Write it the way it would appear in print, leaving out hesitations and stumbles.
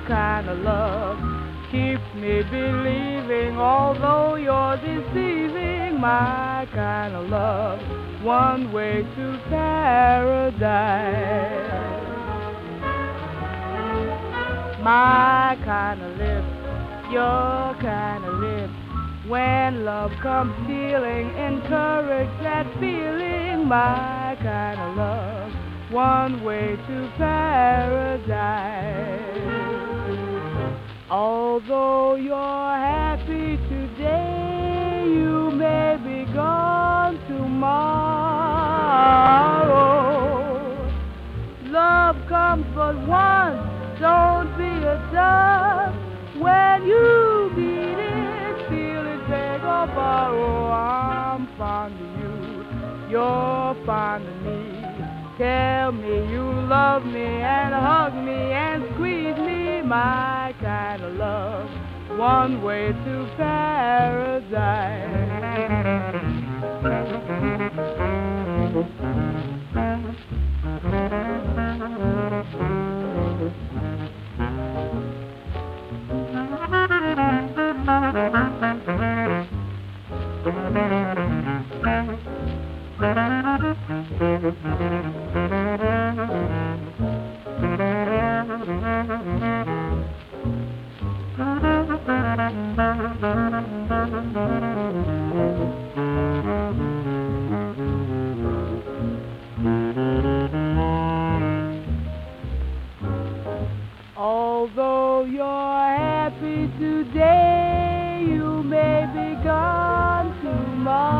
kind of love keeps me believing, although you're deceiving. My kind of love, one way to paradise. My kind of lips, your kind of lips. When love comes stealing, encourage that feeling. My kind of love, one way to paradise. Although you're happy today, you may be gone tomorrow. Love comes but once, don't be a dove. When you need it, feel it, beg or borrow. I'm fond of you, you're fond of me. Tell me you love me and hug me and squeeze me. My kind of love, one way to paradise. Although you're happy today, you may be gone tomorrow.